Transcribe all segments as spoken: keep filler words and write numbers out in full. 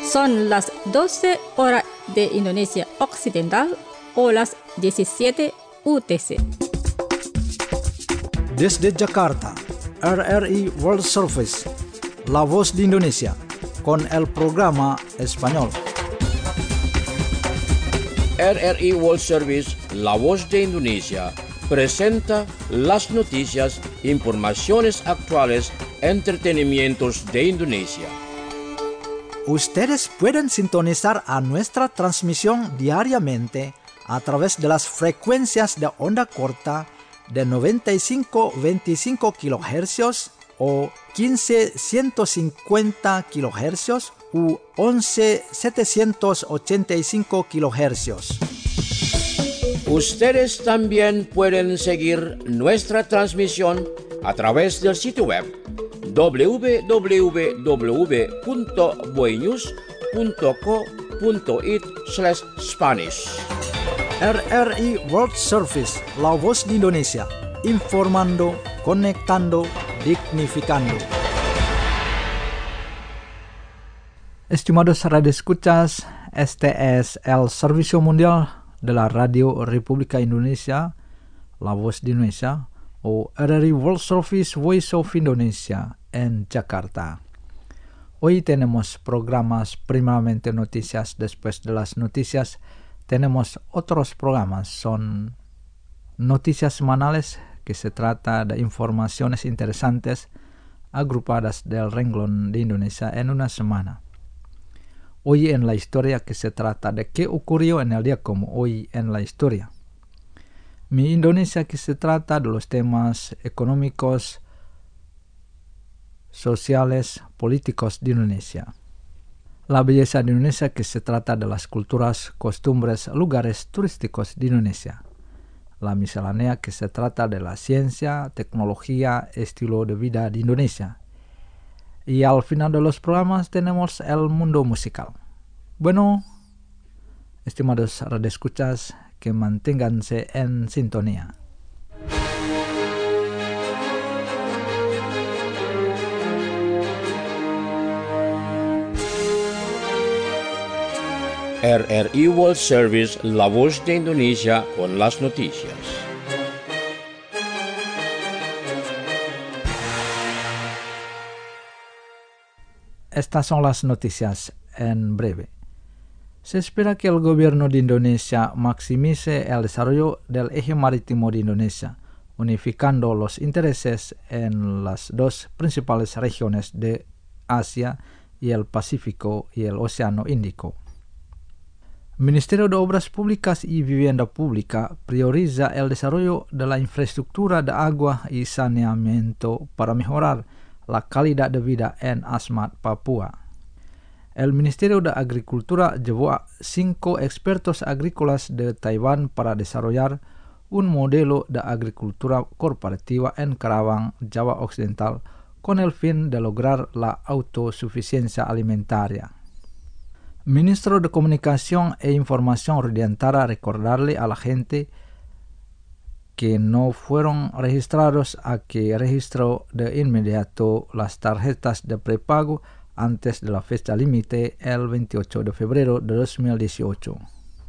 Son las doce horas de Indonesia Occidental o las diecisiete U T C. Desde Jakarta, R R I World Service, La Voz de Indonesia, con el programa español. R R I World Service, La Voz de Indonesia, presenta las noticias, informaciones actuales, entretenimientos de Indonesia. Ustedes pueden sintonizar a nuestra transmisión diariamente a través de las frecuencias de onda corta de noventa y cinco punto veinticinco kilohercios o quince punto ciento cincuenta kilohercios u once punto setecientos ochenta y cinco kilohercios. Ustedes también pueden seguir nuestra transmisión a través del sitio web doble u doble u doble u punto boenews punto co punto it slash Spanish. R R I World Service, La Voz de Indonesia, informando, conectando, dignificando. Estimados radioescuchas, este es el servicio mundial de la Radio República Indonesia, La Voz de Indonesia, o R R I World Service Voice of Indonesia en Jakarta. Hoy tenemos programas, primeramente noticias, después de las noticias tenemos otros programas, son noticias semanales que se trata de informaciones interesantes agrupadas del renglón de Indonesia en una semana. Hoy en la historia, que se trata de qué ocurrió en el día como hoy en la historia. Mi Indonesia, que se trata de los temas económicos, sociales, políticos de Indonesia. La belleza de Indonesia, que se trata de las culturas, costumbres, lugares turísticos de Indonesia. La miscelánea, que se trata de la ciencia, tecnología, estilo de vida de Indonesia. Y al final de los programas tenemos el mundo musical. Bueno, estimados radioescuchas, que manténganse en sintonía. R R I World Service, La Voz de Indonesia, con las noticias. Estas son las noticias en breve. Se espera que el gobierno de Indonesia maximice el desarrollo del eje marítimo de Indonesia, unificando los intereses en las dos principales regiones de Asia y el Pacífico y el Océano Índico. Ministerio de Obras Públicas y Vivienda Pública prioriza el desarrollo de la infraestructura de agua y saneamiento para mejorar la calidad de vida en Asmat, Papua. El Ministerio de Agricultura llevó a cinco expertos agrícolas de Taiwán para desarrollar un modelo de agricultura corporativa en Karawang, Java Occidental, con el fin de lograr la autosuficiencia alimentaria. Ministro de Comunicación e Información Rudiantara recordarle a la gente que no fueron registrados a que registró de inmediato las tarjetas de prepago antes de la fecha límite el veintiocho de febrero de dos mil dieciocho.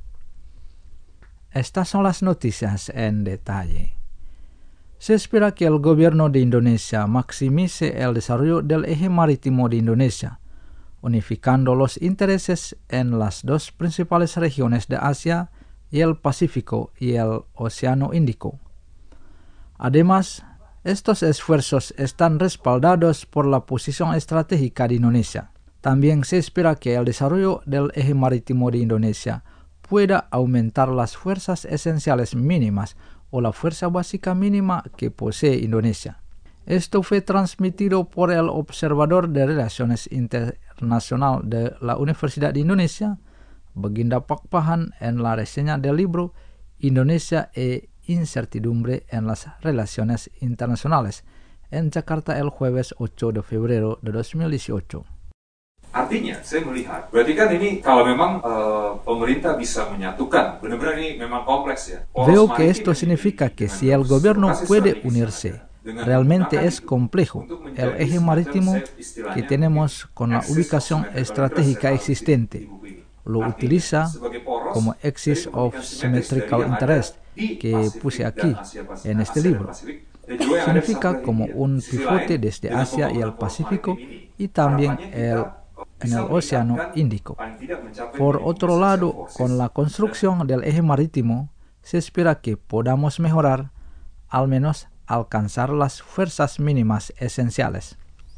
Estas son las noticias en detalle. Se espera que el gobierno de Indonesia maximice el desarrollo del eje marítimo de Indonesia, unificando los intereses en las dos principales regiones de Asia y el Pacífico y el Océano Índico. Además, estos esfuerzos están respaldados por la posición estratégica de Indonesia. También se espera que el desarrollo del eje marítimo de Indonesia pueda aumentar las fuerzas esenciales mínimas o la fuerza básica mínima que posee Indonesia. Esto fue transmitido por el observador de Relaciones Internacional de la Universidad de Indonesia, Baginda Pakpahan, en la reseña del libro Indonesia e Incertidumbre en las Relaciones Internacionales, en Jakarta el jueves ocho de febrero de dos mil dieciocho. Artinya, saya melihat, berarti kan ini kalau memang uh, pemerintah bisa menyatukan, benar-benar ini memang kompleks ya. Veo que esto significa que si el gobierno puede unirse, Realmente es complejo el eje marítimo que tenemos con la ubicación estratégica existente. Lo utiliza como Axis of Symmetrical Interest, que puse aquí en este libro. Significa como un pivote desde Asia y el Pacífico y también el, en el Océano Índico. Por otro lado, con la construcción del eje marítimo, se espera que podamos mejorar, al menos alcanzar las fuerzas mínimas esenciales.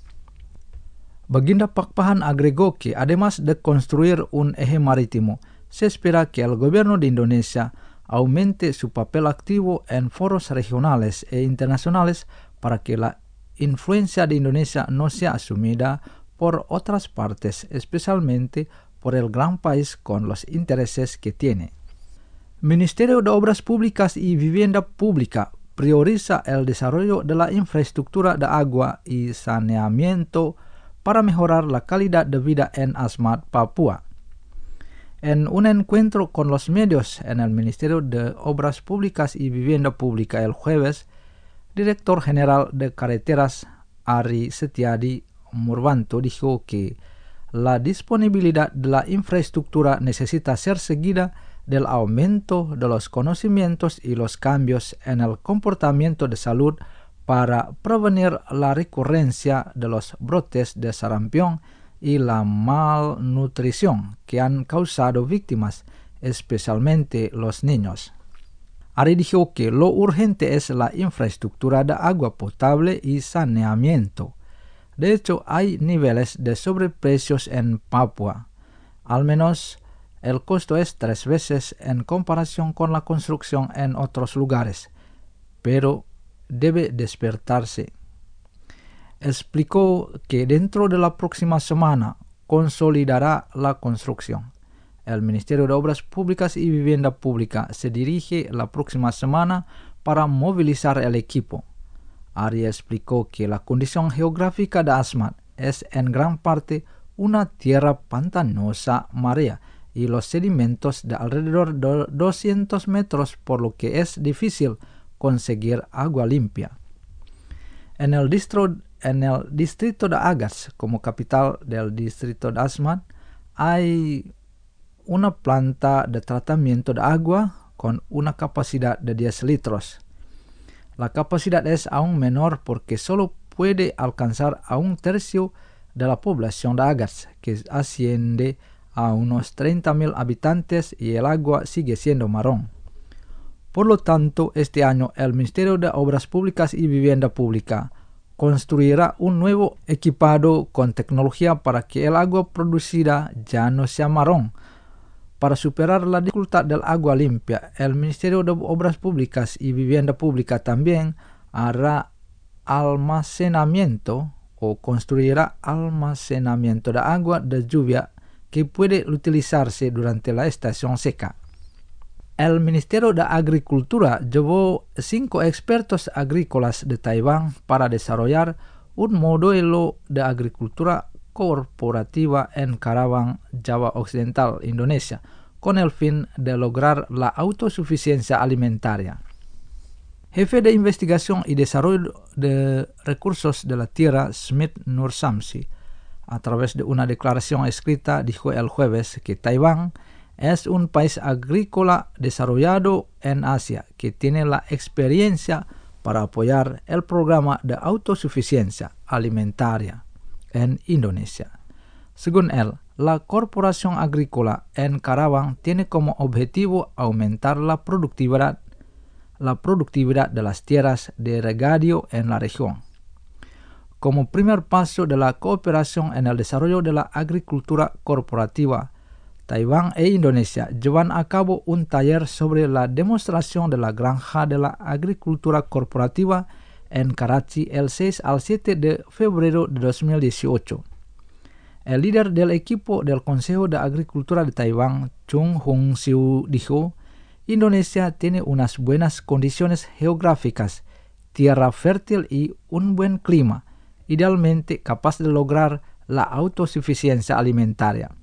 Baginda Pakpahan agregó que además de construir un eje marítimo, se espera que el gobierno de Indonesia aumente su papel activo en foros regionales e internacionales para que la influencia de Indonesia no sea asumida por otras partes, especialmente por el gran país con los intereses que tiene. Ministerio de Obras Públicas y Vivienda Pública prioriza el desarrollo de la infraestructura de agua y saneamiento para mejorar la calidad de vida en Asmat, Papua. En un encuentro con los medios en el Ministerio de Obras Públicas y Vivienda Pública el jueves, Director General de Carreteras Ari Setiadi Murvanto dijo que la disponibilidad de la infraestructura necesita ser seguida del aumento de los conocimientos y los cambios en el comportamiento de salud para prevenir la recurrencia de los brotes de sarampión y la malnutrición que han causado víctimas, especialmente los niños. Ari dijo que lo urgente es la infraestructura de agua potable y saneamiento. De hecho, hay niveles de sobreprecios en Papua. Al menos el costo es tres veces en comparación con la construcción en otros lugares, pero debe despertarse. Explicó que dentro de la próxima semana consolidará la construcción. El Ministerio de Obras Públicas y Vivienda Pública se dirige la próxima semana para movilizar el equipo. Ari explicó que la condición geográfica de Asmat es en gran parte una tierra pantanosa marea y los sedimentos de alrededor de doscientos metros, por lo que es difícil conseguir agua limpia. En el, distro, en el distrito de Agats, como capital del distrito de Asmat, hay una planta de tratamiento de agua con una capacidad de diez litros. La capacidad es aún menor porque solo puede alcanzar a un tercio de la población de Agats, que asciende a unos treinta mil habitantes, y el agua sigue siendo marrón. Por lo tanto, este año el Ministerio de Obras Públicas y Vivienda Pública construirá un nuevo equipado con tecnología para que el agua producida ya no sea marrón. Para superar la dificultad del agua limpia, el Ministerio de Obras Públicas y Vivienda Pública también hará almacenamiento o construirá almacenamiento de agua de lluvia que puede utilizarse durante la estación seca. El Ministerio de Agricultura llevó cinco expertos agrícolas de Taiwán para desarrollar un modelo de agricultura corporativa en Karawang, Java Occidental, Indonesia, con el fin de lograr la autosuficiencia alimentaria. Jefe de Investigación y Desarrollo de Recursos de la Tierra, Smith Nursamsi, a través de una declaración escrita, dijo el jueves que Taiwán es un país agrícola desarrollado en Asia que tiene la experiencia para apoyar el programa de autosuficiencia alimentaria en Indonesia. Según él, la Corporación Agrícola en Karawang tiene como objetivo aumentar la productividad, la productividad de las tierras de regadío en la región. Como primer paso de la cooperación en el desarrollo de la agricultura corporativa, Taiwán e Indonesia llevan a cabo un taller sobre la demostración de la granja de la agricultura corporativa en Karachi el seis al siete de febrero de dos mil dieciocho. El líder del equipo del Consejo de Agricultura de Taiwán, Chung Hung-siu, dijo: Indonesia tiene unas buenas condiciones geográficas, tierra fértil y un buen clima, idealmente capaz de lograr la autosuficiencia alimentaria.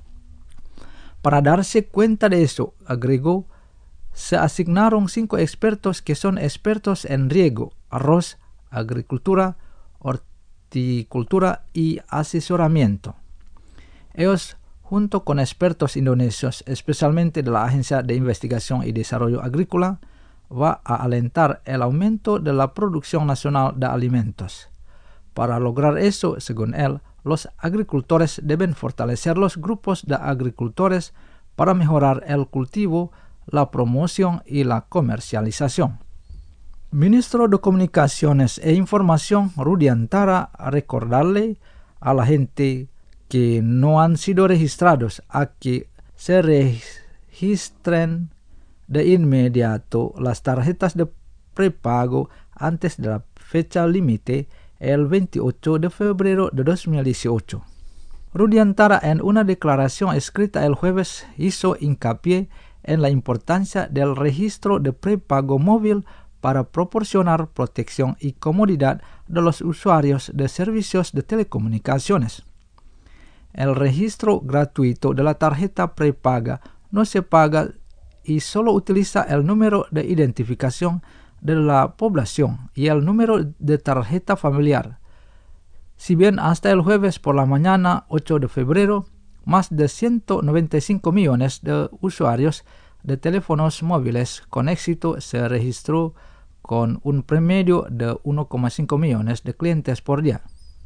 Para darse cuenta de eso, agregó, se asignaron cinco expertos que son expertos en riego, arroz, agricultura, horticultura y asesoramiento. Ellos, junto con expertos indonesios, especialmente de la Agencia de Investigación y Desarrollo Agrícola, va a alentar el aumento de la producción nacional de alimentos. Para lograr eso, según él, los agricultores deben fortalecer los grupos de agricultores para mejorar el cultivo, la promoción y la comercialización. Ministro de Comunicaciones e Información Rudiantara recordarle a la gente que no han sido registrados a que se registren de inmediato las tarjetas de prepago antes de la fecha límite el veintiocho de febrero de dos mil dieciocho. Rudiantara, en una declaración escrita el jueves, hizo hincapié en la importancia del registro de prepago móvil para proporcionar protección y comodidad de los usuarios de servicios de telecomunicaciones. El registro gratuito de la tarjeta prepaga no se paga y solo utiliza el número de identificación de la población y el número de tarjeta familiar. Si bien hasta el jueves por la mañana, ocho de febrero, más de ciento noventa y cinco millones de usuarios de teléfonos móviles con éxito se registró con un promedio de uno coma cinco millones de clientes por día.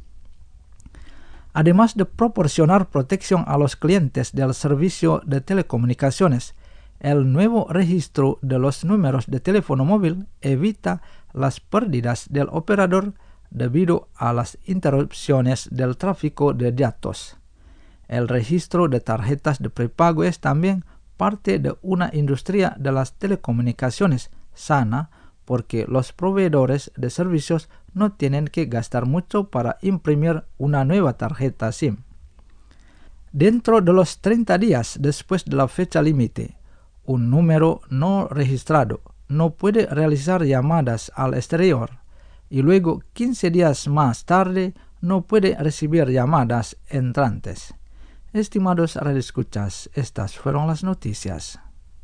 Además de proporcionar protección a los clientes del servicio de telecomunicaciones, el nuevo registro de los números de teléfono móvil evita las pérdidas del operador debido a las interrupciones del tráfico de datos. El registro de tarjetas de prepago es también parte de una industria de las telecomunicaciones sana porque los proveedores de servicios no tienen que gastar mucho para imprimir una nueva tarjeta SIM. Dentro de los treinta días después de la fecha límite, un número no registrado no puede realizar llamadas al exterior y luego quince días más tarde no puede recibir llamadas entrantes. Estimados radioescuchas, estas fueron las noticias.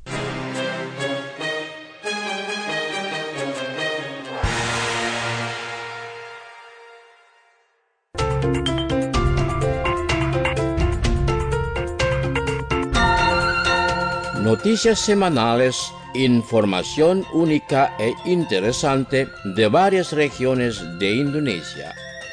Noticias semanales, información única e interesante de varias regiones de Indonesia.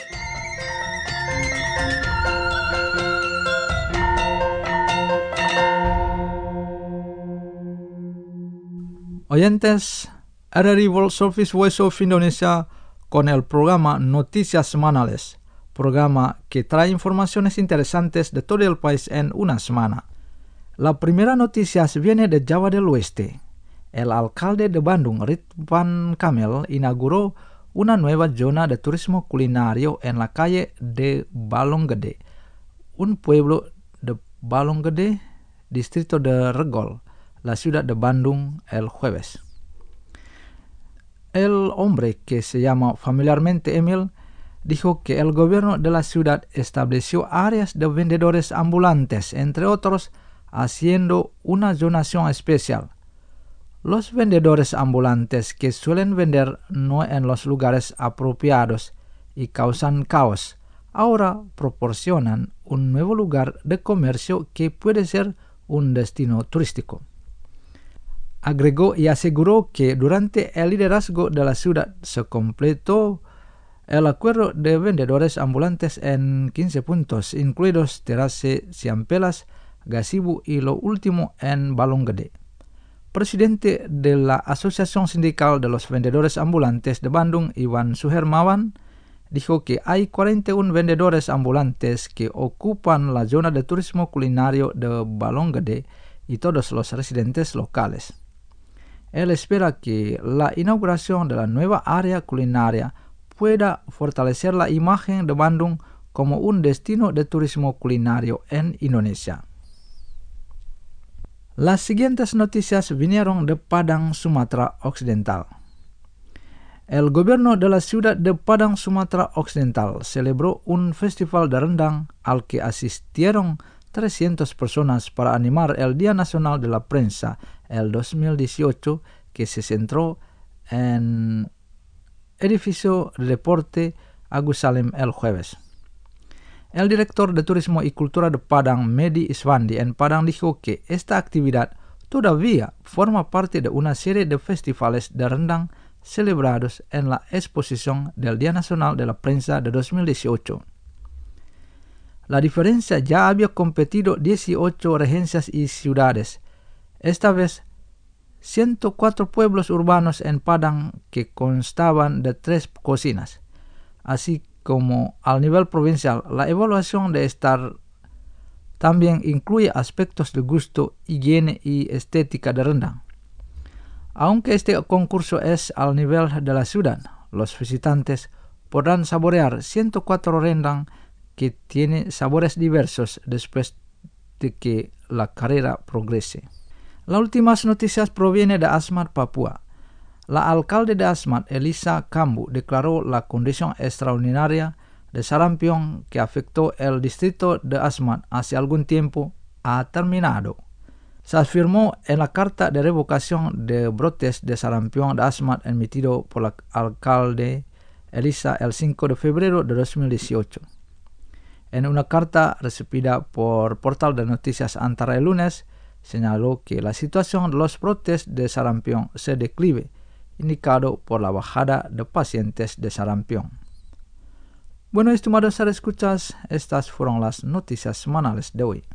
Oyentes, R R I World Service Voice of Indonesia con el programa Noticias Semanales, programa que trae informaciones interesantes de todo el país en una semana. La primera noticia viene de Java del Oeste. El alcalde de Bandung, Ridwan Kamil, inauguró una nueva zona de turismo culinario en la calle de Balonggede, un pueblo de Balonggede, distrito de Regol, la ciudad de Bandung, el jueves. El hombre, que se llama familiarmente Emil, dijo que el gobierno de la ciudad estableció áreas de vendedores ambulantes, entre otros, haciendo una donación especial. Los vendedores ambulantes, que suelen vender no en los lugares apropiados y causan caos, ahora proporcionan un nuevo lugar de comercio que puede ser un destino turístico. Agregó y aseguró que durante el liderazgo de la ciudad se completó el acuerdo de vendedores ambulantes en quince puntos, incluidos Terase Ciampelas, Gasibu y lo último en Balonggede. Presidente de la Asociación Sindical de los Vendedores Ambulantes de Bandung, Iwan Suhermawan, dijo que hay cuarenta y uno vendedores ambulantes que ocupan la zona de turismo culinario de Balonggede y todos los residentes locales. Él espera que la inauguración de la nueva área culinaria pueda fortalecer la imagen de Bandung como un destino de turismo culinario en Indonesia. Las siguientes noticias vinieron de Padang, Sumatera Occidental. El gobierno de la ciudad de Padang, Sumatera Occidental, celebró un festival de rendang al que asistieron trescientas personas para animar el Día Nacional de la Prensa, el dos mil dieciocho, que se centró en edificio de deporte Agus Salim el jueves. El director de Turismo y Cultura de Padang, Medi Iswandi, en Padang dijo que esta actividad todavía forma parte de una serie de festivales de rendang celebrados en la exposición del Día Nacional de la Prensa de dos mil dieciocho. La diferencia ya había competido dieciocho regencias y ciudades, esta vez ciento cuatro pueblos urbanos en Padang que constaban de tres cocinas. Así como al nivel provincial, la evaluación de estar también incluye aspectos de gusto, higiene y estética de rendang. Aunque este concurso es al nivel de la ciudad, los visitantes podrán saborear ciento cuatro rendang que tienen sabores diversos después de que la carrera progrese. Las últimas noticias provienen de Asmat, Papua. La alcalde de Asmat, Elisa Kambu, declaró la condición extraordinaria de sarampión que afectó el distrito de Asmat hace algún tiempo ha terminado. Se afirmó en la carta de revocación de brotes de sarampión de Asmat emitido por el alcalde Elisa el cinco de febrero de dos mil dieciocho. En una carta recibida por Portal de Noticias Antara el lunes, señaló que la situación de los brotes de sarampión se declive, indicado por la bajada de pacientes de sarampión. Bueno, estimados escuchas, estas fueron las noticias semanales de hoy.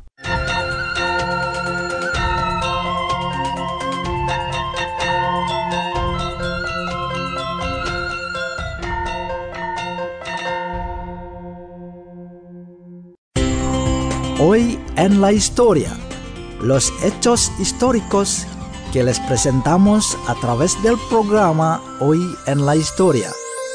Hoy en la historia, los hechos históricos que les presentamos a través del programa Hoy en la Historia.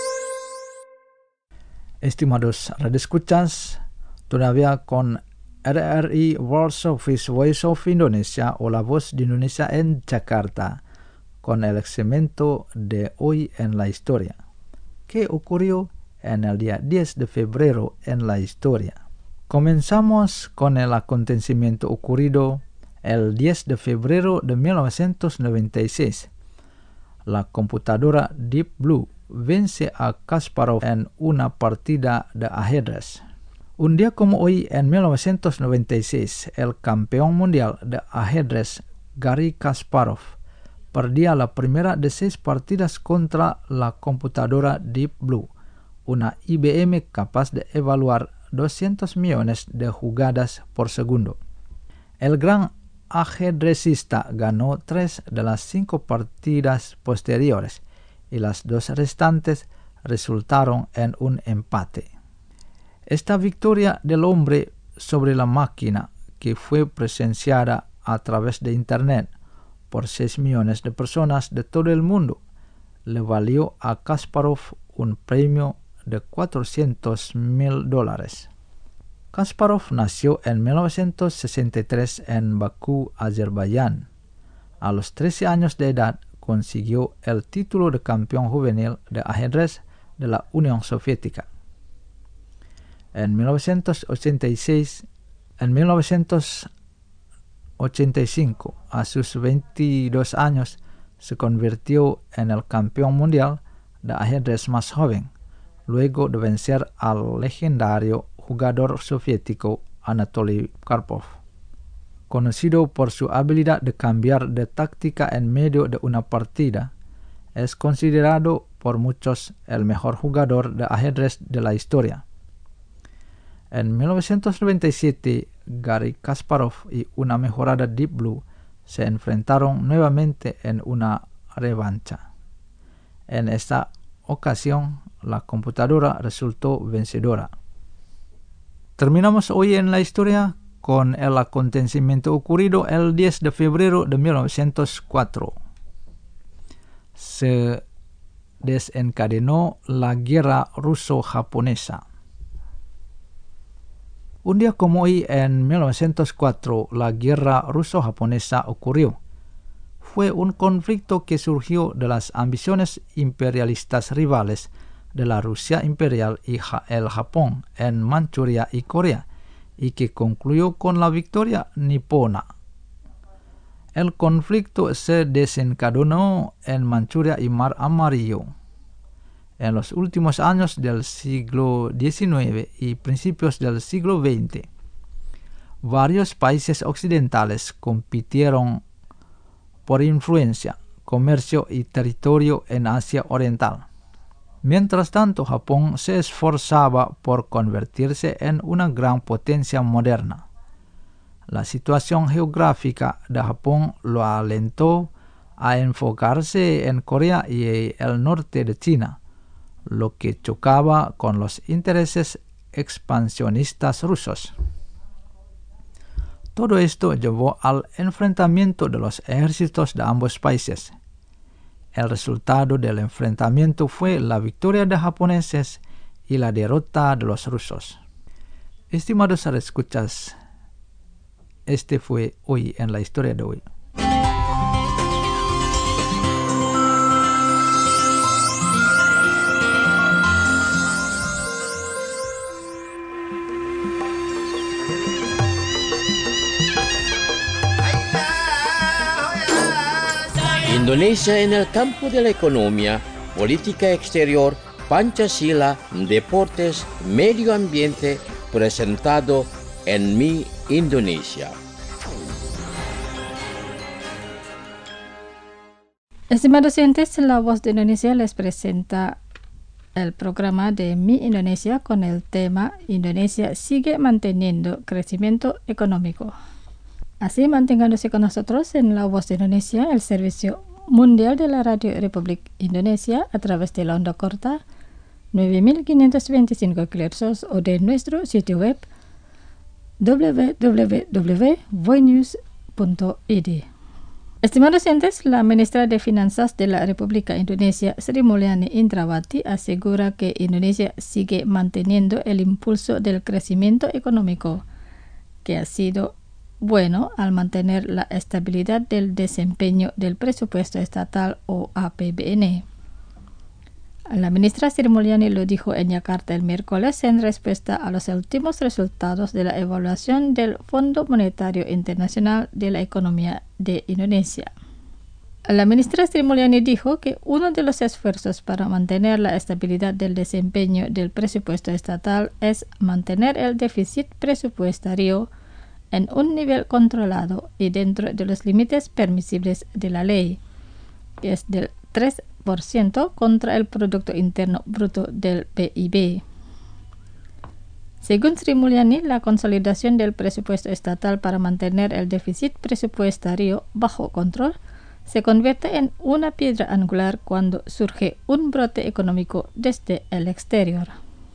Estimados radioescuchas, todavía con R R I World Service Voice of Indonesia o la voz de Indonesia en Jakarta, con el segmento de Hoy en la Historia. ¿Qué ocurrió en el día diez de febrero en la historia? Comenzamos con el acontecimiento ocurrido el diez de febrero de mil novecientos noventa y seis. La computadora Deep Blue vence a Kasparov en una partida de ajedrez. Un día como hoy, en mil novecientos noventa y seis, el campeón mundial de ajedrez Garry Kasparov perdía la primera de seis partidas contra la computadora Deep Blue, una I B M capaz de evaluar doscientos millones de jugadas por segundo. El gran ajedrecista ganó tres de las cinco partidas posteriores y las dos restantes resultaron en un empate. Esta victoria del hombre sobre la máquina, que fue presenciada a través de Internet por seis millones de personas de todo el mundo, le valió a Kasparov un premio de cuatrocientos mil dólares. Kasparov nació en mil novecientos sesenta y tres en Bakú, Azerbaiyán. A los trece años de edad consiguió el título de campeón juvenil de ajedrez de la Unión Soviética. En mil novecientos ochenta y seis, en mil novecientos ochenta y cinco, a sus veintidós años, se convirtió en el campeón mundial de ajedrez más joven, luego de vencer al legendario jugador soviético Anatoly Karpov. Conocido por su habilidad de cambiar de táctica en medio de una partida, es considerado por muchos el mejor jugador de ajedrez de la historia. En mil novecientos noventa y siete, Garry Kasparov y una mejorada Deep Blue se enfrentaron nuevamente en una revancha. En esta ocasión, la computadora resultó vencedora. Terminamos hoy en la historia con el acontecimiento ocurrido el diez de febrero de mil novecientos cuatro. Se desencadenó la guerra ruso-japonesa. Un día como hoy, en mil novecientos cuatro, la guerra ruso-japonesa ocurrió. Fue un conflicto que surgió de las ambiciones imperialistas rivales de la Rusia imperial y el Japón en Manchuria y Corea, y que concluyó con la victoria nipona. El conflicto se desencadenó en Manchuria y Mar Amarillo. En los últimos años del siglo diecinueve y principios del siglo veinte, varios países occidentales compitieron por influencia, comercio y territorio en Asia Oriental. Mientras tanto, Japón se esforzaba por convertirse en una gran potencia moderna. La situación geográfica de Japón lo alentó a enfocarse en Corea y el norte de China, lo que chocaba con los intereses expansionistas rusos. Todo esto llevó al enfrentamiento de los ejércitos de ambos países. El resultado del enfrentamiento fue la victoria de japoneses y la derrota de los rusos. Estimados escuchas, este fue Hoy en la Historia de hoy. Indonesia en el campo de la economía, política exterior, Pancasila, deportes, medio ambiente, presentado en Mi Indonesia. Estimados oyentes, La Voz de Indonesia les presenta el programa de Mi Indonesia con el tema Indonesia sigue manteniendo crecimiento económico. Así, manténganse con nosotros en La Voz de Indonesia, el servicio mundial de la Radio Republik Indonesia, a través de la onda corta nueve mil quinientos veinticinco kilohertz o de nuestro sitio web w w w punto voinews punto i d. Estimados oyentes, la ministra de Finanzas de la República Indonesia, Sri Mulyani Indrawati, asegura que Indonesia sigue manteniendo el impulso del crecimiento económico, que ha sido bueno al mantener la estabilidad del desempeño del presupuesto estatal o A P B N. La ministra Sri Mulyani lo dijo en Yakarta el miércoles en respuesta a los últimos resultados de la evaluación del Fondo Monetario Internacional de la Economía de Indonesia. La ministra Sri Mulyani dijo que uno de los esfuerzos para mantener la estabilidad del desempeño del presupuesto estatal es mantener el déficit presupuestario en un nivel controlado y dentro de los límites permisibles de la ley, que es del tres por ciento contra el Producto Interno Bruto del P I B. Según Sri Mulyani, la consolidación del presupuesto estatal para mantener el déficit presupuestario bajo control se convierte en una piedra angular cuando surge un brote económico desde el exterior.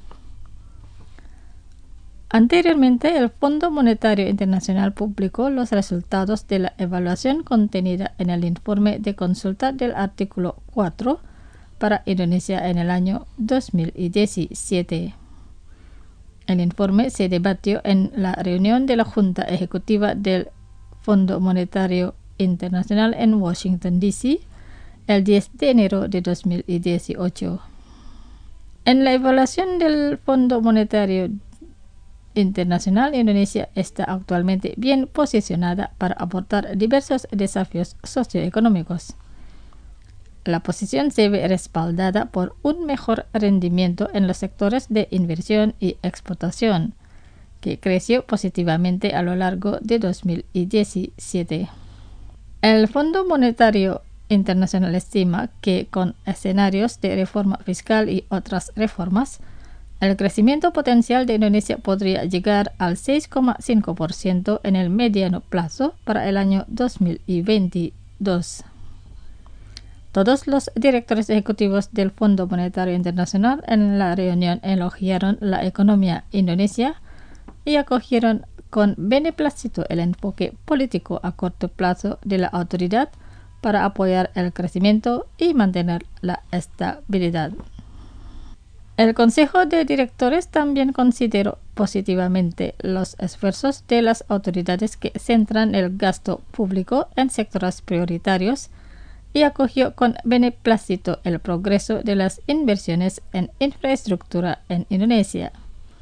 Anteriormente, el Fondo Monetario Internacional publicó los resultados de la evaluación contenida en el informe de consulta del artículo cuatro para Indonesia en el año dos mil diecisiete. El informe se debatió en la reunión de la Junta Ejecutiva del Fondo Monetario Internacional en Washington, D C el diez de enero de dos mil dieciocho. En la evaluación del Fondo Monetario Internacional, Indonesia está actualmente bien posicionada para abordar diversos desafíos socioeconómicos. La posición se ve respaldada por un mejor rendimiento en los sectores de inversión y exportación, que creció positivamente a lo largo de dos mil diecisiete. El Fondo Monetario Internacional estima que con escenarios de reforma fiscal y otras reformas, el crecimiento potencial de Indonesia podría llegar al seis coma cinco por ciento en el mediano plazo para el año dos mil veintidós. Todos los directores ejecutivos del Fondo Monetario Internacional en la reunión elogiaron la economía indonesia y acogieron con beneplácito el enfoque político a corto plazo de la autoridad para apoyar el crecimiento y mantener la estabilidad. El Consejo de Directores también consideró positivamente los esfuerzos de las autoridades que centran el gasto público en sectores prioritarios y acogió con beneplácito el progreso de las inversiones en infraestructura en Indonesia.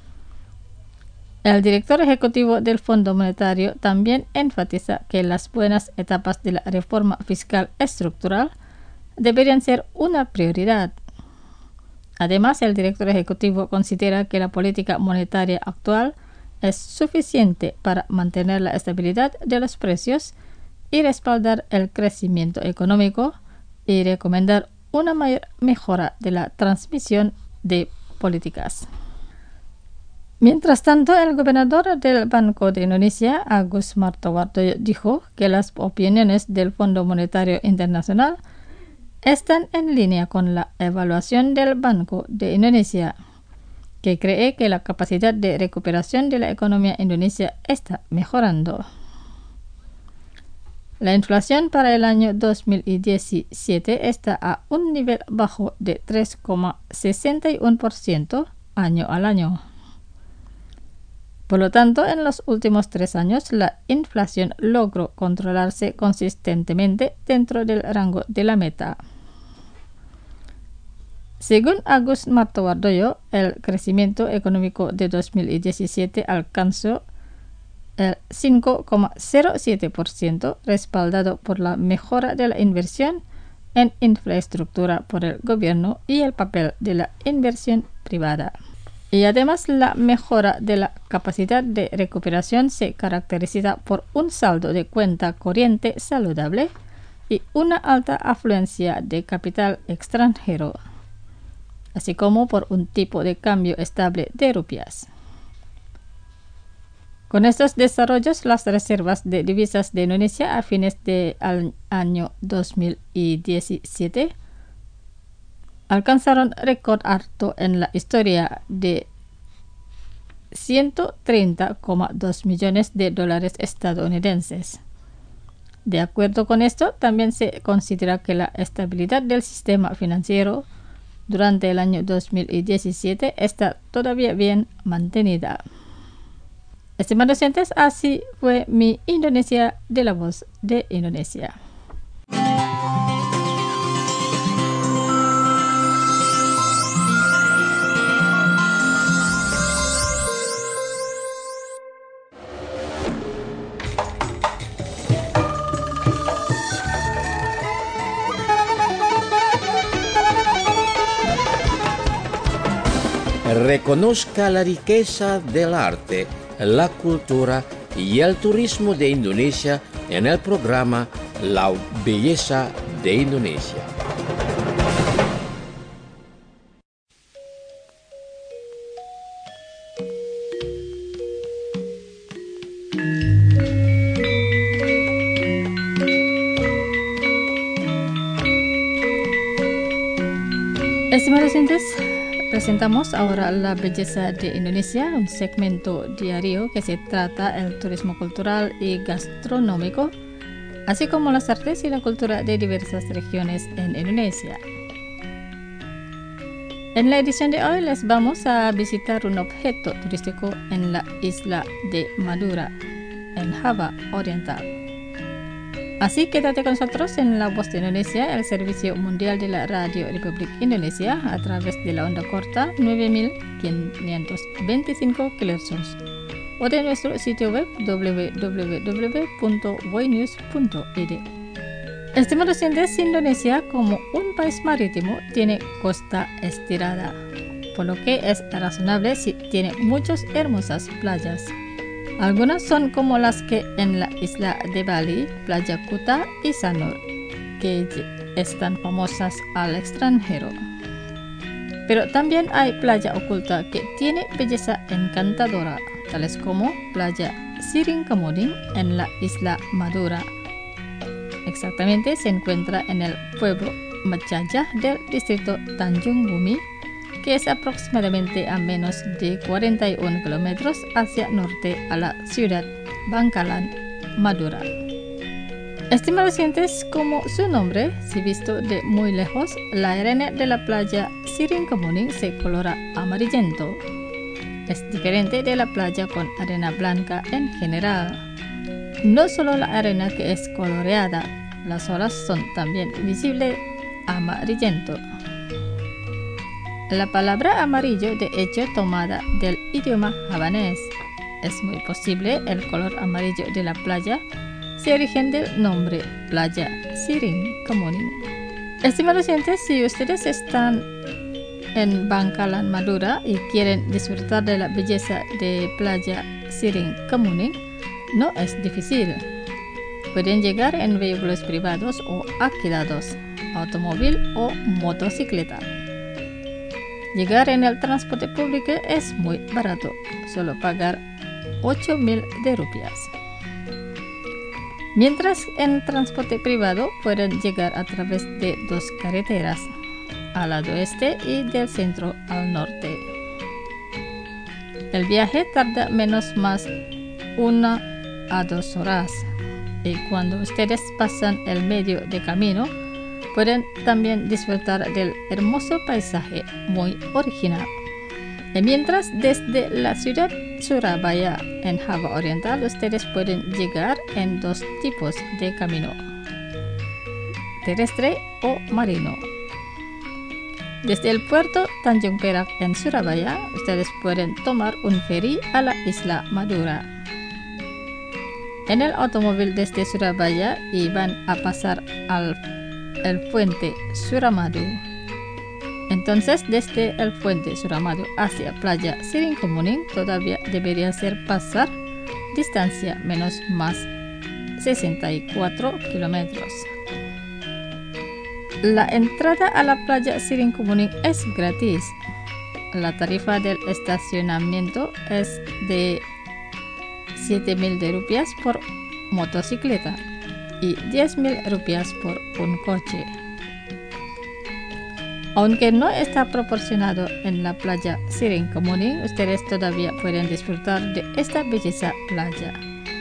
El director ejecutivo del Fondo Monetario también enfatiza que las buenas etapas de la reforma fiscal estructural deberían ser una prioridad. Además, el director ejecutivo considera que la política monetaria actual es suficiente para mantener la estabilidad de los precios y respaldar el crecimiento económico y recomendar una mayor mejora de la transmisión de políticas. Mientras tanto, el gobernador del Banco de Indonesia, Agus Martowardoyo, dijo que las opiniones del Fondo Monetario Internacional están en línea con la evaluación del Banco de Indonesia, que cree que la capacidad de recuperación de la economía indonesia está mejorando. La inflación para el año dos mil diecisiete está a un nivel bajo de tres coma sesenta y uno por ciento año al año. Por lo tanto, en los últimos tres años, la inflación logró controlarse consistentemente dentro del rango de la meta. Según Agus Martowardoyo, el crecimiento económico de dos mil diecisiete alcanzó el cinco coma cero siete por ciento, respaldado por la mejora de la inversión en infraestructura por el gobierno y el papel de la inversión privada. Y además, la mejora de la capacidad de recuperación se caracteriza por un saldo de cuenta corriente saludable y una alta afluencia de capital extranjero, así como por un tipo de cambio estable de rupias. Con estos desarrollos, las reservas de divisas de Indonesia a fines del año dos mil diecisiete alcanzaron récord alto en la historia de ciento treinta coma dos millones de dólares estadounidenses. De acuerdo con esto, también se considera que la estabilidad del sistema financiero durante el año dos mil diecisiete está todavía bien mantenida. Estimados oyentes, así fue mi Indonesia de la Voz de Indonesia. Reconozca la riqueza del arte, la cultura y el turismo de Indonesia en el programa La Belleza de Indonesia. Estimados oyentes, presentamos ahora La Belleza de Indonesia, un segmento diario que se trata del turismo cultural y gastronómico, así como las artes y la cultura de diversas regiones en Indonesia. En la edición de hoy les vamos a visitar un objeto turístico en la isla de Madura, en Java Oriental. Así quédate con nosotros en La Voz de Indonesia, el servicio mundial de la Radio Republik Indonesia, a través de la onda corta nueve mil quinientos veinticinco kilohertz o de nuestro sitio web w w w punto voinews punto i d. Estimados oyentes, Indonesia como un país marítimo tiene costa estirada, por lo que es razonable si tiene muchas hermosas playas. Algunas son como las que en la isla de Bali, Playa Kuta y Sanur, que están famosas al extranjero. Pero también hay playa oculta que tiene belleza encantadora, tales como Playa Siring Kemuning en la isla Madura. Exactamente se encuentra en el pueblo Machajah del distrito Tanjung Bumi, que es aproximadamente a menos de cuarenta y uno kilómetros hacia norte a la ciudad Bangkalan, Madura. Estimados oyentes, como su nombre, si visto de muy lejos, la arena de la playa Siring Kemuning se colora amarillento. Es diferente de la playa con arena blanca en general. No solo la arena que es coloreada, las olas son también visibles amarillento. La palabra amarillo de hecho tomada del idioma javanés. Es muy posible el color amarillo de la playa se origen del nombre Playa Siring Kemuning. Estimados oyentes, si ustedes están en Bangkalan, Madura y quieren disfrutar de la belleza de playa Siring Kemuning, no es difícil. Pueden llegar en vehículos privados o alquilados, automóvil o motocicleta. Llegar en el transporte público es muy barato, solo pagar ocho mil de rupias. Mientras en transporte privado pueden llegar a través de dos carreteras, al lado oeste y del centro al norte. El viaje tarda menos más una a dos horas y cuando ustedes pasan el medio de camino pueden también disfrutar del hermoso paisaje muy original. Y mientras desde la ciudad Surabaya en Java Oriental ustedes pueden llegar en dos tipos de camino, terrestre o marino. Desde el puerto Tanjung Perak en Surabaya ustedes pueden tomar un ferry a la isla Madura. En el automóvil desde Surabaya y van a pasar al el puente Suramadu. Entonces, desde el puente Suramadu hacia playa Siring Kemuning todavía debería ser pasar distancia menos más sesenta y cuatro kilómetros. La entrada a la playa Siring Kemuning es gratis. La tarifa del estacionamiento es de siete mil de rupias por motocicleta y diez mil rupias por un coche. Aunque no está proporcionado en la playa Siring Kemuning, ustedes todavía pueden disfrutar de esta belleza playa.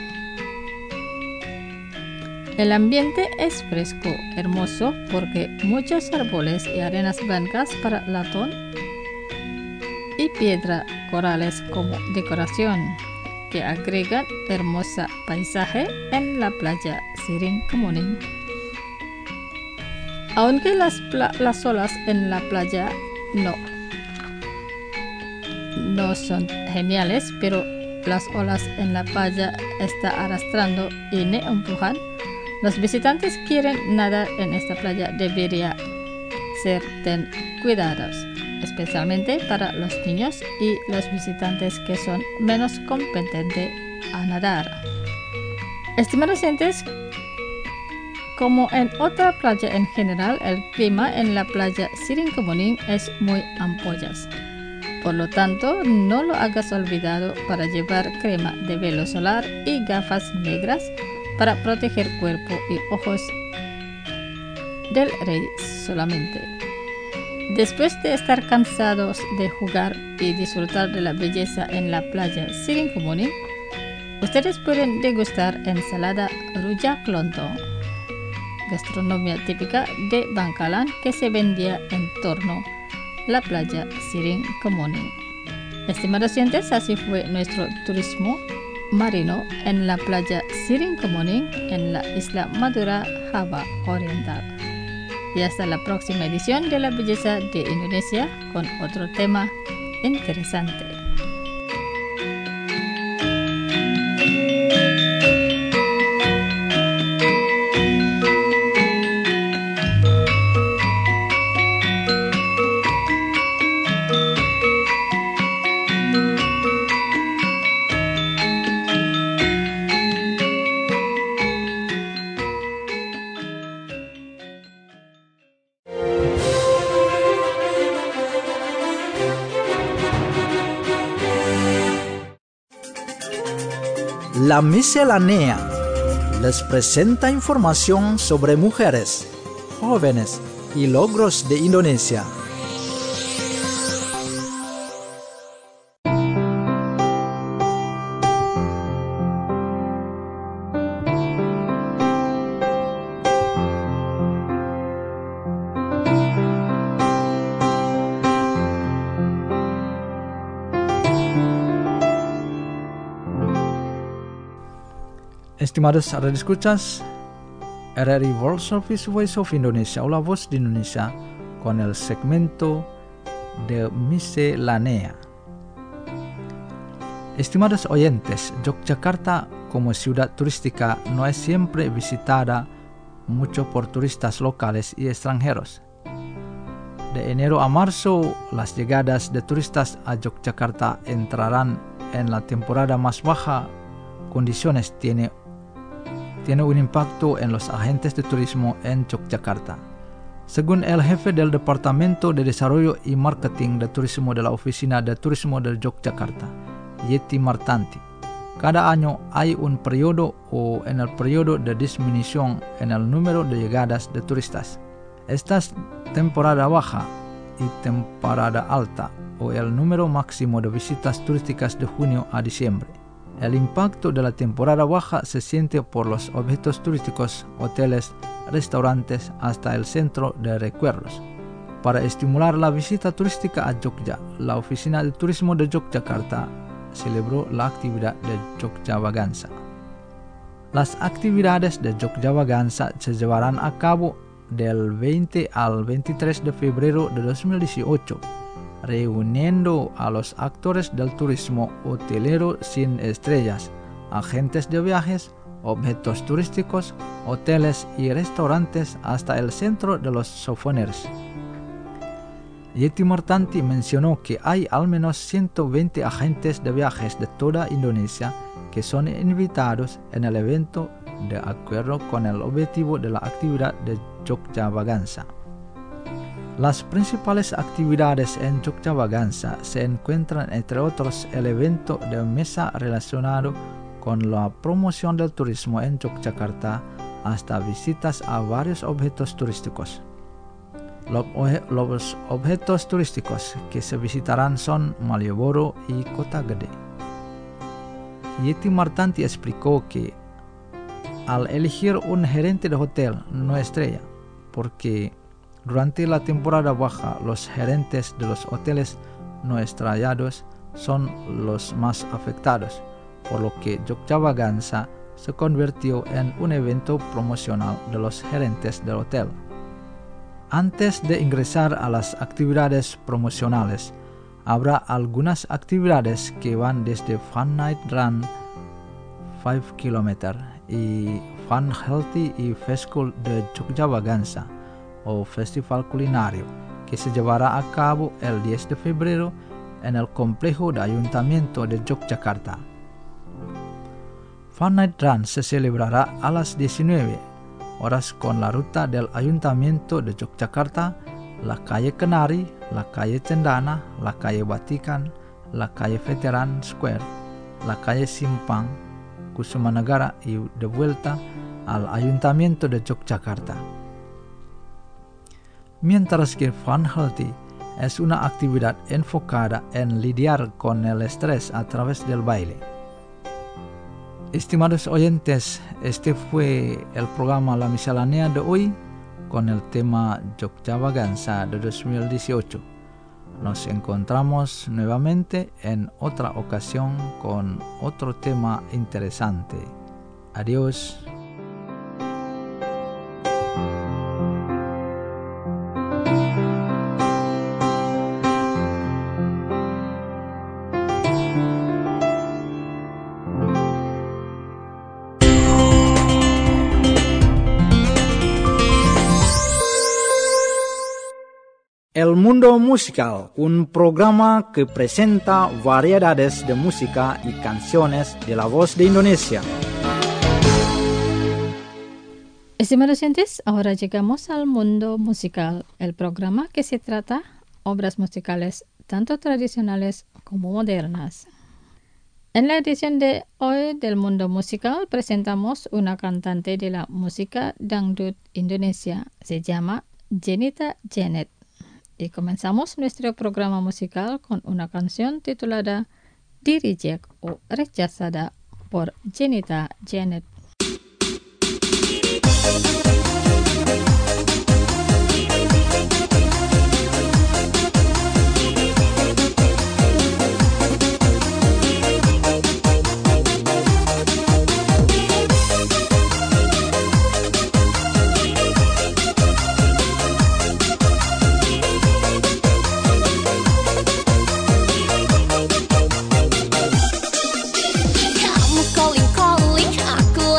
El ambiente es fresco, hermoso, porque muchos árboles y arenas blancas para latón y piedra corales como decoración, que agregan hermosa paisaje en la playa Siring Kemuning. Aunque las, las olas en la playa no, no son geniales, pero las olas en la playa están arrastrando y me empujan, los visitantes quieren nadar en esta playa debería ser ten cuidados, especialmente para los niños y los visitantes que son menos competentes a nadar. Estimados oyentes, como en otra playa en general, el clima en la playa Siring Kemuning es muy ampollas. Por lo tanto, no lo hagas olvidado para llevar crema de velo solar y gafas negras para proteger cuerpo y ojos del rey solamente. Después de estar cansados de jugar y disfrutar de la belleza en la playa Siring Kemuning, ustedes pueden degustar ensalada rujak lontong, gastronomía típica de Bangkalan que se vendía en torno a la playa Siring Kemuning. Estimados oyentes, así fue nuestro turismo marino en la playa Siring Kemuning en la isla Madura, Java Oriental. Y hasta la próxima edición de La Belleza de Indonesia con otro tema interesante. La miscelánea les presenta información sobre mujeres, jóvenes y logros de Indonesia. Estimados radioescuchas, R R I World Service Voice of Indonesia, o la voz de Indonesia, con el segmento de miscelánea. Estimados oyentes, Yogyakarta como ciudad turística no es siempre visitada mucho por turistas locales y extranjeros. De enero a marzo, las llegadas de turistas a Yogyakarta entrarán en la temporada más baja. Condiciones tiene, tiene un impacto en los agentes de turismo en Yogyakarta. Según el jefe del Departamento de Desarrollo y Marketing de Turismo de la Oficina de Turismo de Yogyakarta, Yeti Martanti, cada año hay un periodo o en el periodo de disminución en el número de llegadas de turistas. Esta es temporada baja y temporada alta o el número máximo de visitas turísticas de junio a diciembre. El impacto de la temporada baja se siente por los objetos turísticos, hoteles, restaurantes hasta el centro de recuerdos. Para estimular la visita turística a Jogja, la Oficina de Turismo de Yogyakarta celebró la actividad de Jogjavaganza. Las actividades de Jogjavaganza se llevarán a cabo del veinte al veintitrés de febrero de dos mil dieciocho, reuniendo a los actores del turismo hotelero sin estrellas, agentes de viajes, objetos turísticos, hoteles y restaurantes hasta el centro de los souvenirs. Yeti Martanti mencionó que hay al menos ciento veinte agentes de viajes de toda Indonesia que son invitados en el evento de acuerdo con el objetivo de la actividad de Jogjavaganza. Las principales actividades en Jogjavaganza se encuentran entre otros el evento de mesa relacionado con la promoción del turismo en Yogyakarta hasta visitas a varios objetos turísticos. Los objetos turísticos que se visitarán son Malioboro y Kota Gede. Yeti Martanti explicó que al elegir un gerente de hotel no estrella, porque durante la temporada baja los gerentes de los hoteles no estrellados son los más afectados, por lo que Jogjavaganza se convirtió en un evento promocional de los gerentes del hotel. Antes de ingresar a las actividades promocionales, habrá algunas actividades que van desde Fun Night Run cinco kilómetros y Fun Healthy y Festival de Jogjavaganza o Festival Culinario, que se llevará a cabo el diez de febrero en el complejo de Ayuntamiento de Yogyakarta. Fun Night Run se celebrará a las diecinueve horas con la ruta del Ayuntamiento de Yogyakarta, la calle Kenari, la calle Cendana, la calle Batikan, la calle Veteran Square, la calle Simpang, Kusumanegara y de vuelta al Ayuntamiento de Yogyakarta. Mientras que Fun Healthy es una actividad enfocada en lidiar con el estrés a través del baile. Estimados oyentes, este fue el programa La Miscelánea de hoy con el tema Jogjavaganza de dos mil dieciocho. Nos encontramos nuevamente en otra ocasión con otro tema interesante. Adiós. El Mundo Musical, un programa que presenta variedades de música y canciones de la voz de Indonesia. Estimados oyentes, ahora llegamos al Mundo Musical, el programa que se trata obras musicales tanto tradicionales como modernas. En la edición de hoy del Mundo Musical presentamos una cantante de la música dangdut Indonesia, se llama Jenita Janet. Y comenzamos nuestro programa musical con una canción titulada Di Reject o Rechazada por Jenita Janet. Kamu calling calling aku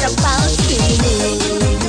suara palsumu.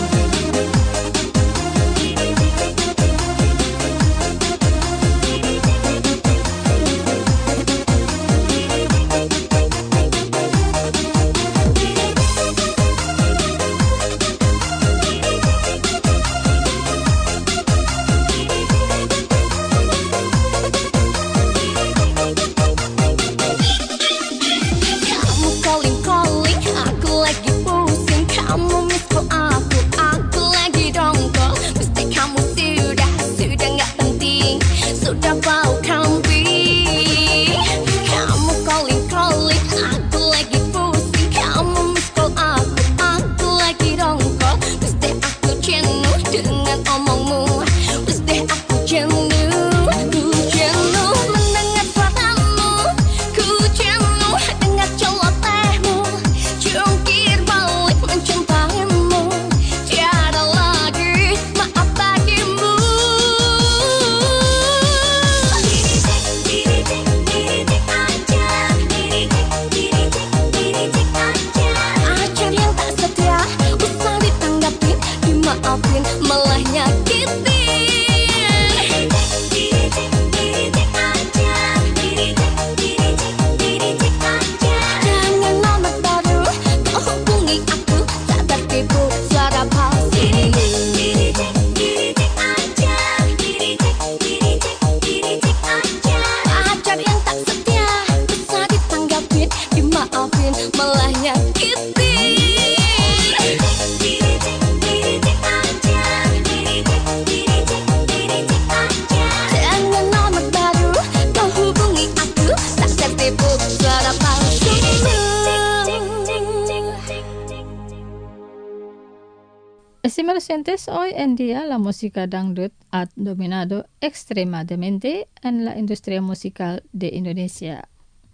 Estimados oyentes, hoy en día la música dangdut ha dominado extremadamente en la industria musical de Indonesia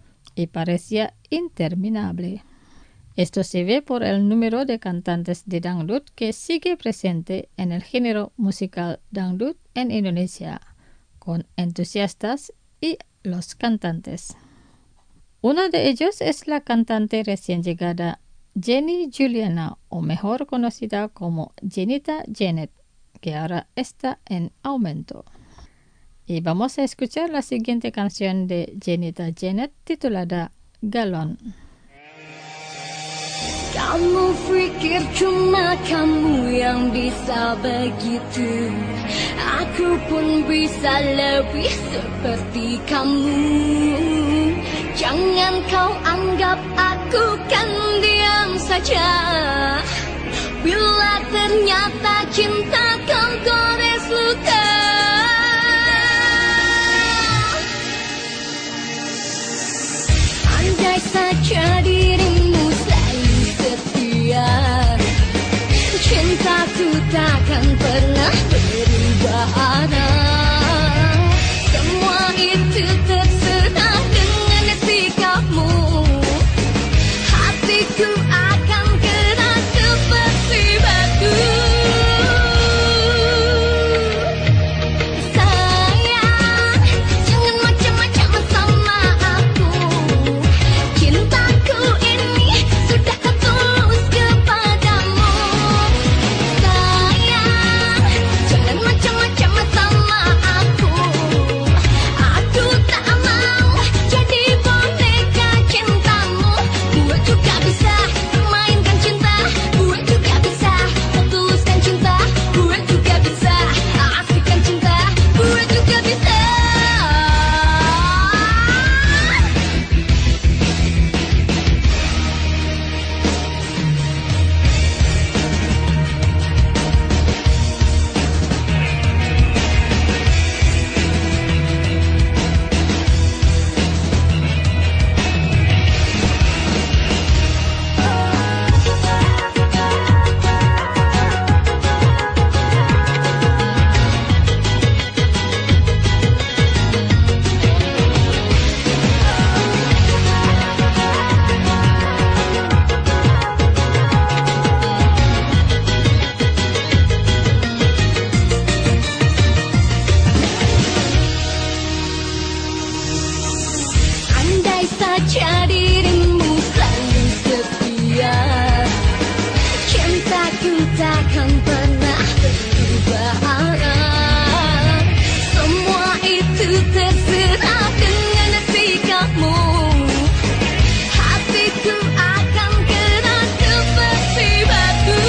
y parecía interminable. Esto se ve por el número de cantantes de dangdut que sigue presente en el género musical dangdut en Indonesia, con entusiastas y los cantantes. Uno de ellos es la cantante recién llegada Jenny Juliana, o mejor conocida como Jenita Janet, que ahora está en aumento. Y vamos a escuchar la siguiente canción de Jenita Janet titulada Galon. Kamu pikir cuma kamu yang bisa begitu, aku pun bisa lebih seperti kamu. Jangan kau anggap aku kan diam saja bila ternyata cinta kau gores luka. Andai saja dirimu selalu setia, cintaku takkan pernah berubah arah. Semua itu terserah dengan sikapmu. Hatiku akan keras seperti batu. Sayang, jangan macam-macam sama aku. Cintaku ini sudah ketulus kepadamu. Sayang, akan pernah berubah. Semua itu terserah dengan sikapmu. Hatiku akan keras seperti batu.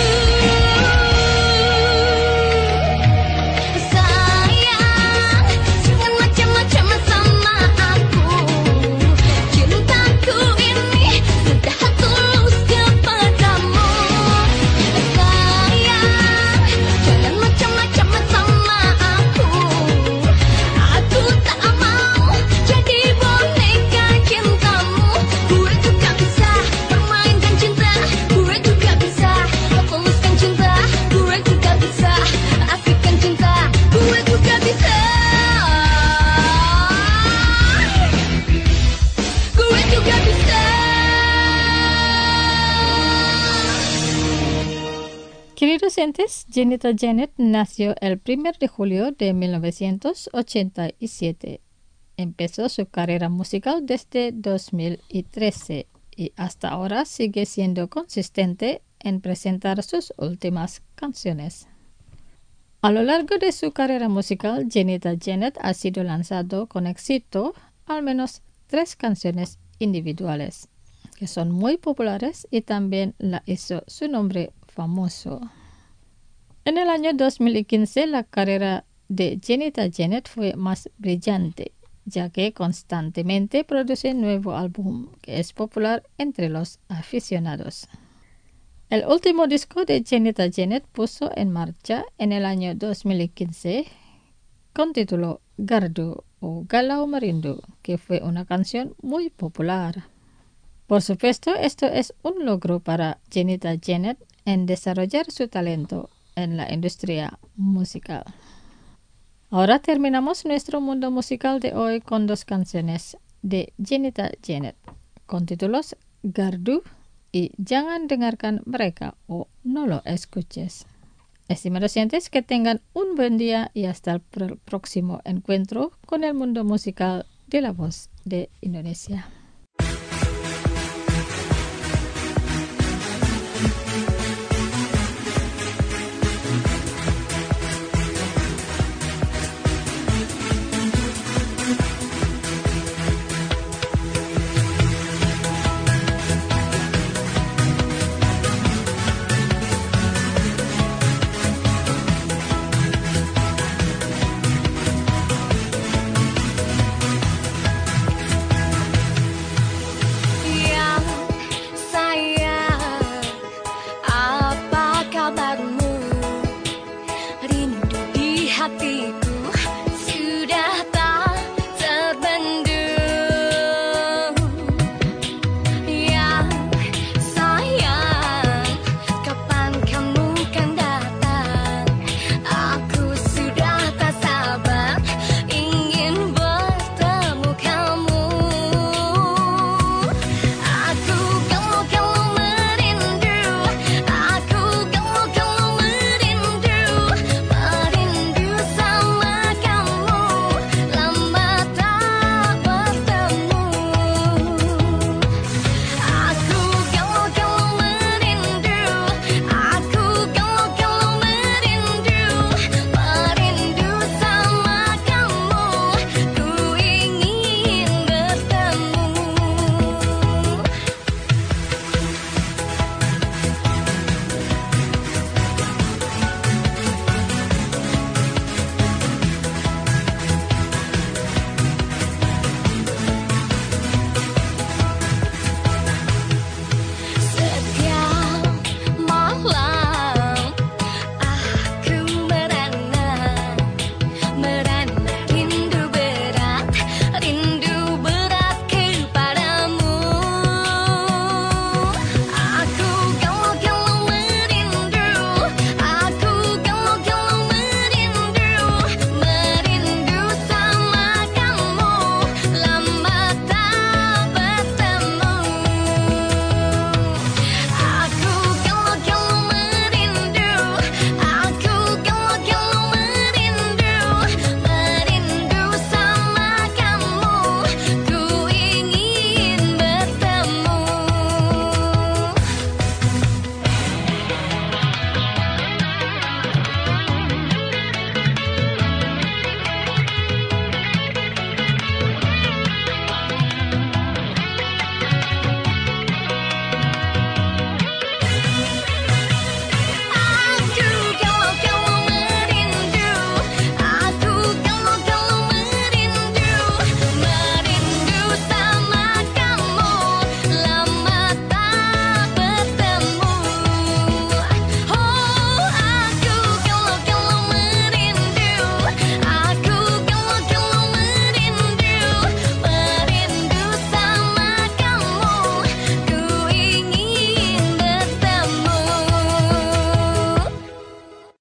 Sayang, jangan macam-macam sama aku. Cintaku ini sudah tulus kepadamu. Sayang, jangan macam-macam sama aku. Aku tak mau jadi boneka cintamu. Gue juga bisa permainkan cinta. Gue juga bisa tuluskan cinta. Gue juga bisa asihkan cinta. Gue juga bisa. Gue juga bisa. Queridos entes, Janita Janet nació el primero de julio de mil novecientos ochenta y siete. Empezó su carrera musical desde dos mil trece y hasta ahora sigue siendo consistente en presentar sus últimas canciones. A lo largo de su carrera musical, Janita Janet ha sido lanzado con éxito al menos tres canciones individuales, que son muy populares y también la hizo su nombre famoso. En el año dos mil quince, la carrera de Janita Janet fue más brillante, ya que constantemente produce un nuevo álbum que es popular entre los aficionados. El último disco de Janita Janet puso en marcha en el año dos mil quince con título Gardu o Galau Merindu, que fue una canción muy popular. Por supuesto, esto es un logro para Janita Janet en desarrollar su talento en la industria musical. Ahora terminamos nuestro mundo musical de hoy con dos canciones de Janita Janet con títulos Gardu y Jangan Dengarkan Mereka o No Lo Escuches. Estimados oyentes, que tengan un buen día y hasta el pr- próximo encuentro con el mundo musical de La Voz de Indonesia.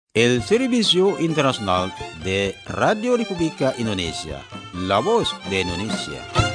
El Servicio Internacional de Radio República Indonesia, La Voz de Indonesia.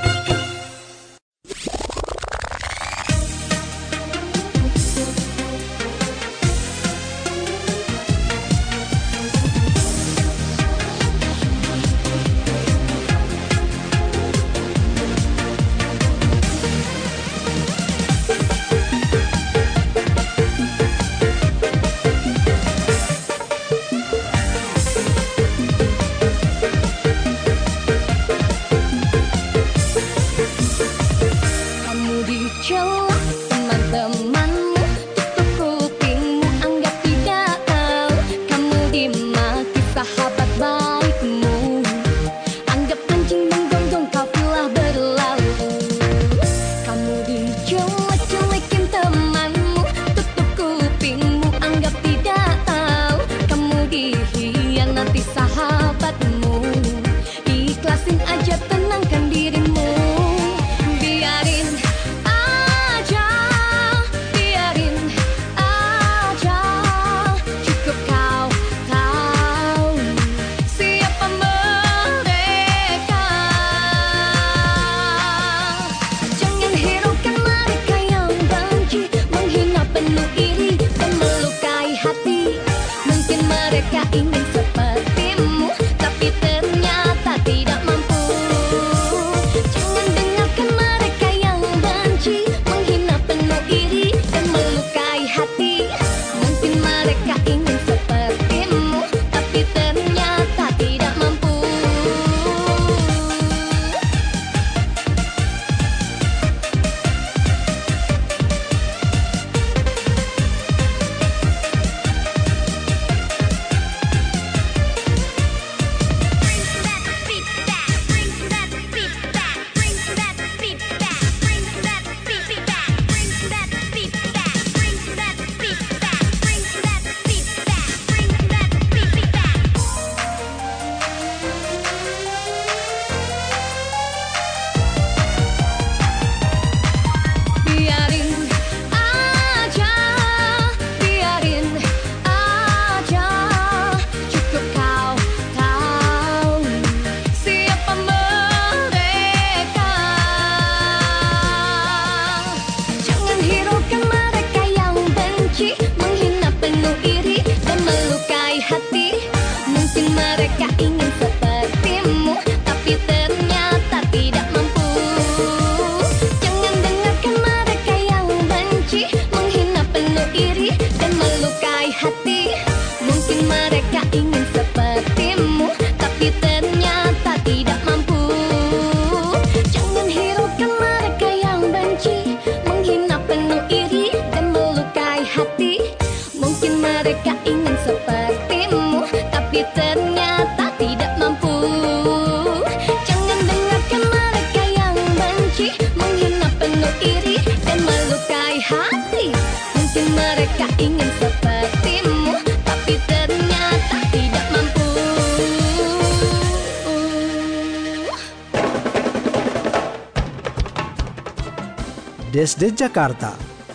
Desde Jakarta,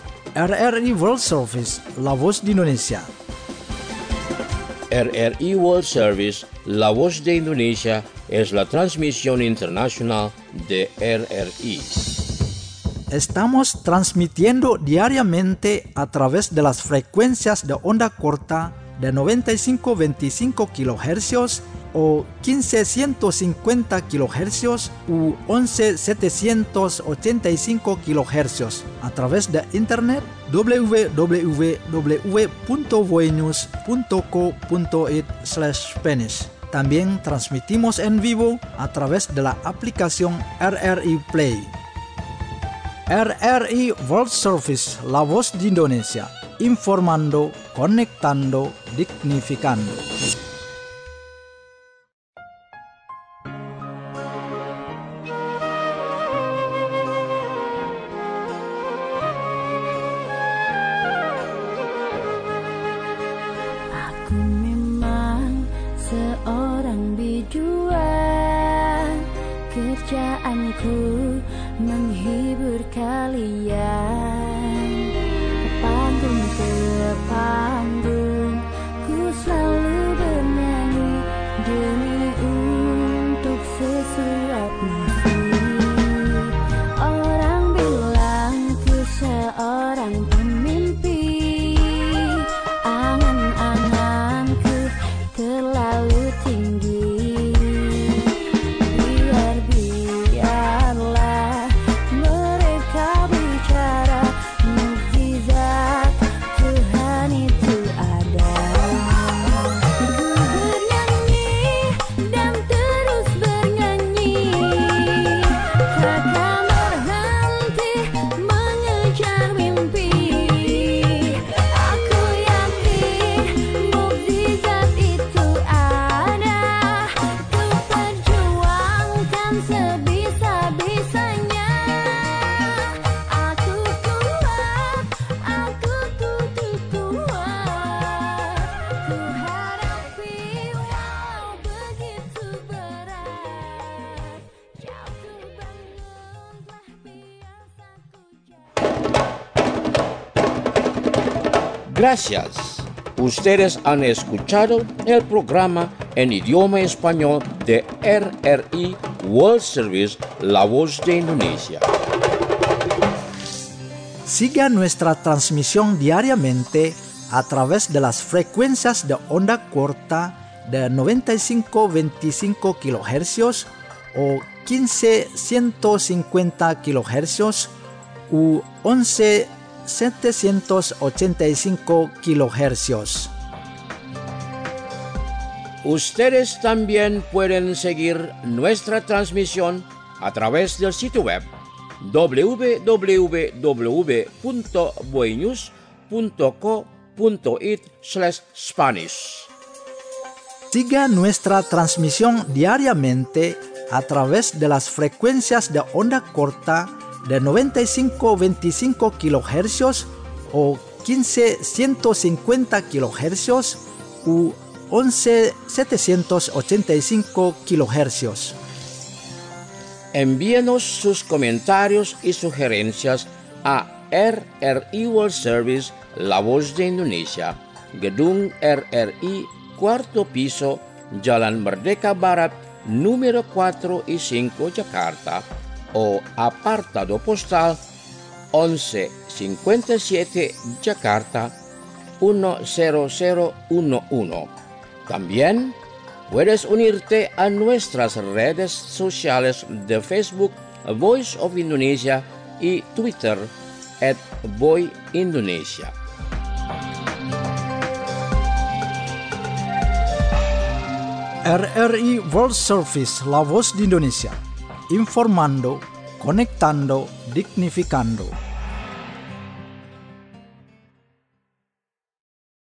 R R I World Service, La Voz de Indonesia. R R I World Service, La Voz de Indonesia, es la transmisión internacional de R R I. Estamos transmitiendo diariamente a través de las frecuencias de onda corta de noventa y cinco punto veinticinco kilohercios o quince ciento cincuenta kilohercios u once setecientos ochenta y cinco kilohercios a través de internet w w w punto voinews punto co punto it slash Spanish. También transmitimos en vivo a través de la aplicación R R I Play. R R I World Service, La Voz de Indonesia, informando, conectando, dignificando. Aku memang seorang bijuan, kerjaanku menghibur kalian. Panggung ke panggung, ku selalu Gracias. Ustedes han escuchado el programa en idioma español de R R I World Service, La Voz de Indonesia. Siga nuestra transmisión diariamente a través de las frecuencias de onda corta de noventa y cinco punto veinticinco kilohercios o quince punto ciento cincuenta kilohercios u once punto setecientos ochenta y cinco kilohercios. Ustedes también pueden seguir nuestra transmisión a través del sitio web doble u doble u doble u punto boenews punto co punto it slash Spanish. Siga nuestra transmisión diariamente a través de las frecuencias de onda corta de noventa y cinco punto veinticinco kilohercios o quince punto ciento cincuenta kilohercios u once punto setecientos ochenta y cinco kilohercios. Envíenos sus comentarios y sugerencias a R R I World Service, La Voz de Indonesia, Gedung R R I, cuarto piso, Jalan Merdeka Barat, número cuatro y cinco, Jakarta, o apartado postal once cincuenta y siete, Jakarta, uno cero cero uno uno. También puedes unirte a nuestras redes sociales de Facebook, Voice of Indonesia, y Twitter, at Voy Indonesia. R R I World Service, La Voz de Indonesia, informando, conectando, dignificando.